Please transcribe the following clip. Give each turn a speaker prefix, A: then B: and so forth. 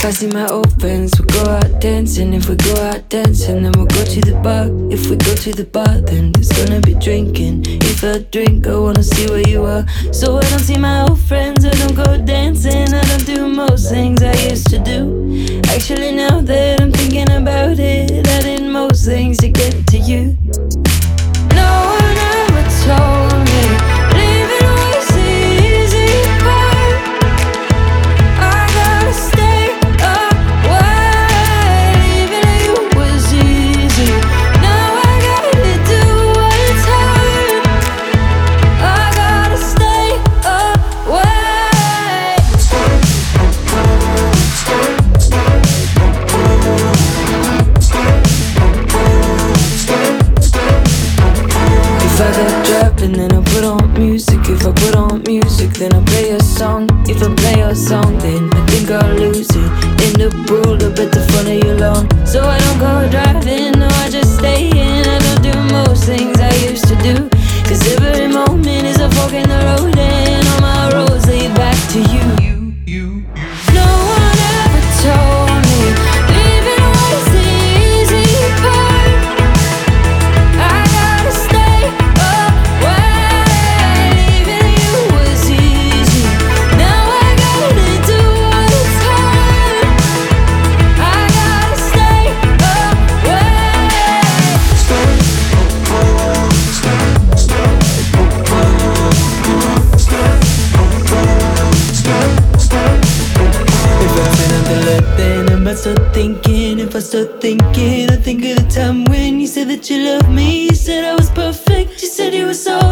A: If I see my old friends, we'll go out dancing. If we go out dancing, then we'll go to the bar. If we go to the bar, then there's gonna be drinking. If I drink, I wanna see where you are. So I don't see my old friends, I don't go dancing. I don't do most things I used to do. Actually, now that I'm thinking about it, I did most things to get to you. No one ever told me leaving was the easy part. I gotta stay away. Leaving you was easy. Now I gotta do what's hard. I gotta stay away. If I got dropping, then I put on music. If I put on music, then I play a song. If I play a song, then I think I'll lose it in the pool up at the front of your lawn. So I don't go driving, no, I just stay in. I don't do most things I used to do, 'cause every moment is a fork in the road, and all my roads lead back to you. No one ever told me leaving was the easy part. I gotta stay away. Leaving you was easy. Now I gotta do what's hard. I gotta stay away. If I've been on the left, then I might start thinking. If I start thinking, I think of the time when you said that you loved me. You said I was perfect, you said you were so